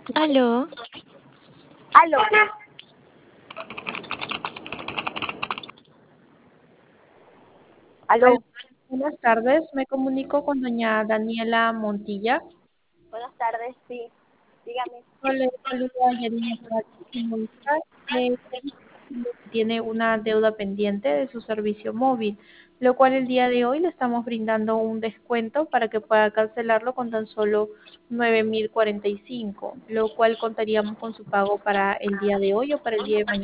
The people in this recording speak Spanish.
Aló, Aló. Aló, Aló. buenas tardes, me comunico con doña Daniela Montilla. Buenas tardes, sí. Dígame. Yo le saludo a Yanina Comunica, que tiene una deuda pendiente de su servicio móvil, lo cual el día de hoy le estamos brindando un descuento para que pueda cancelarlo con tan solo 9.045, lo cual contaríamos con su pago para el día de hoy o para el día de mañana.